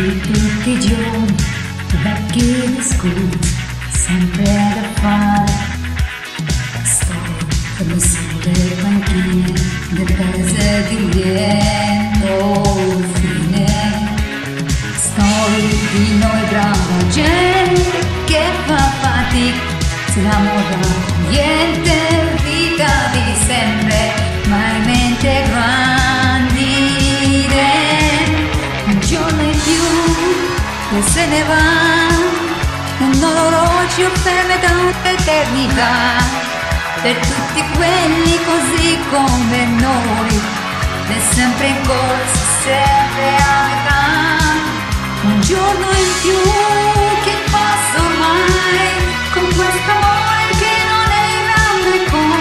di tutti i giorni, vecchi discorsi, sempre da fare. Storie come sulle panchine del paese di lieto fine. Storie di noi brava gente che fa fatica, si innamora niente, vita di sempre, mai mente grandi idee. Un giorno in più che se ne va, un orologio fermo da un'eternità, per tutti quelli così come noi, è sempre in corsa, sempre a metà. Un giorno in più che passa ormai, con questo amore che non è grande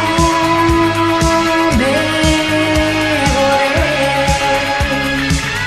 come vorrei.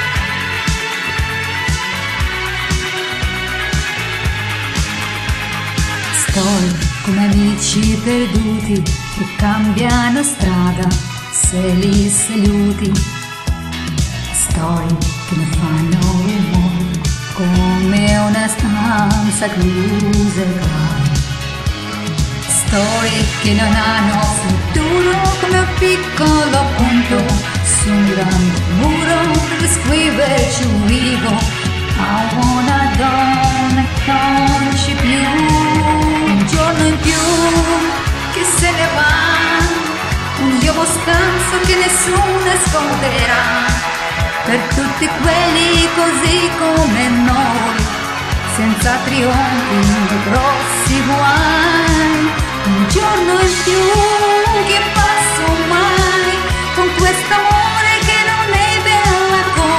Storie come amici perduti che cambiano strada se li saluti. Storie che ne fanno rumore come una stanza chiusa e grave. Storie che non hanno futuro come un piccolo punto su un grande muro per scriverci un rigo a una donna che non c'è più. Un giorno in più che se ne va, un uomo scanso che nessuno ascolterà, per tutti quelli così come noi, senza trionfi né grossi guai. Un giorno in più che passa ormai, con quest'amore che non è bella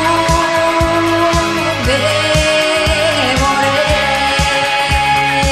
come vorrei.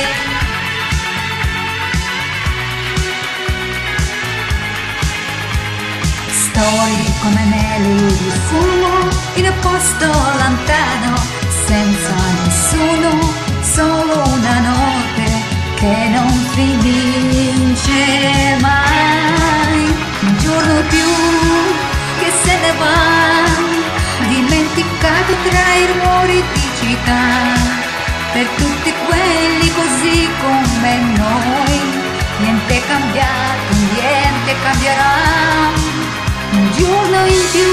Storie come meli di fumo in un posto lontano, senza nessuno, solo una notte che non finisce mai. Un giorno più che se ne va, dimenticato tra i rumori di città, per tutti quelli così come noi, niente è cambiato, niente cambierà. Un giorno in più